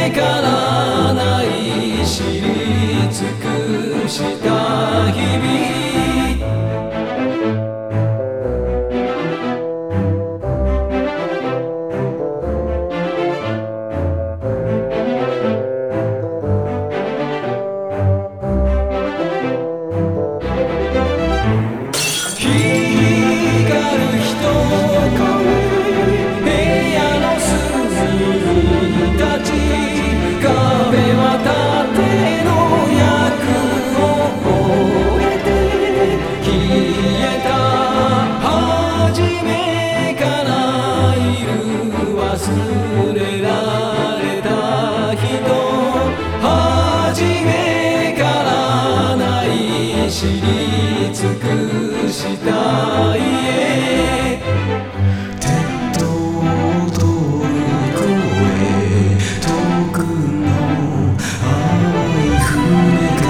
からない知り尽くした日々忘れられた人初めからない知り尽くした家鉄塔を通り越え遠くの青い船が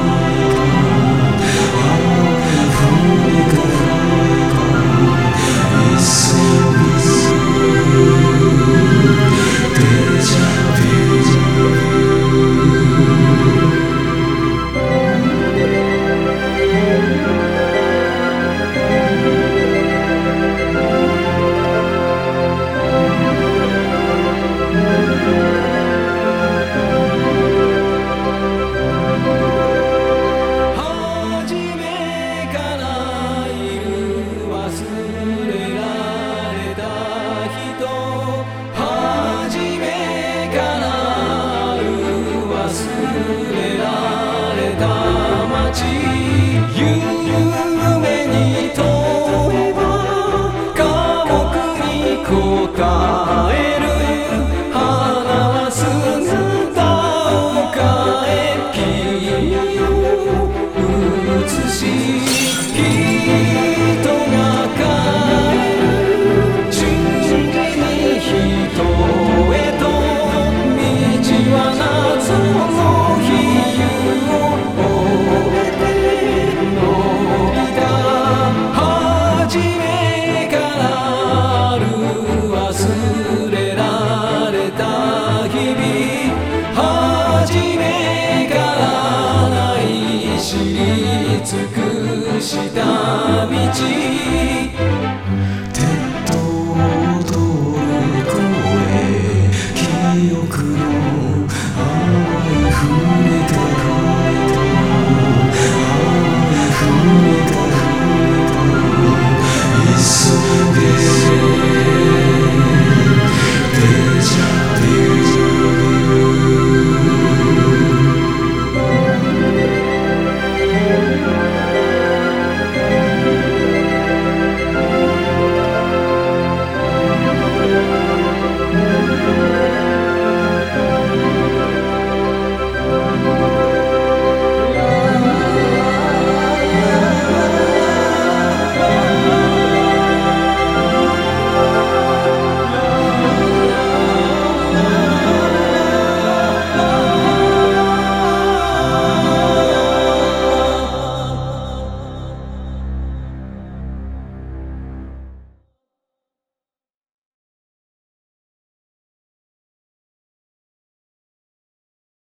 一斉夢に問えば寡黙に答える花は姿を変え君を映し人が帰る瞬時に人へと道は謎の比喩を忘れられた日々初めからない知り尽くした道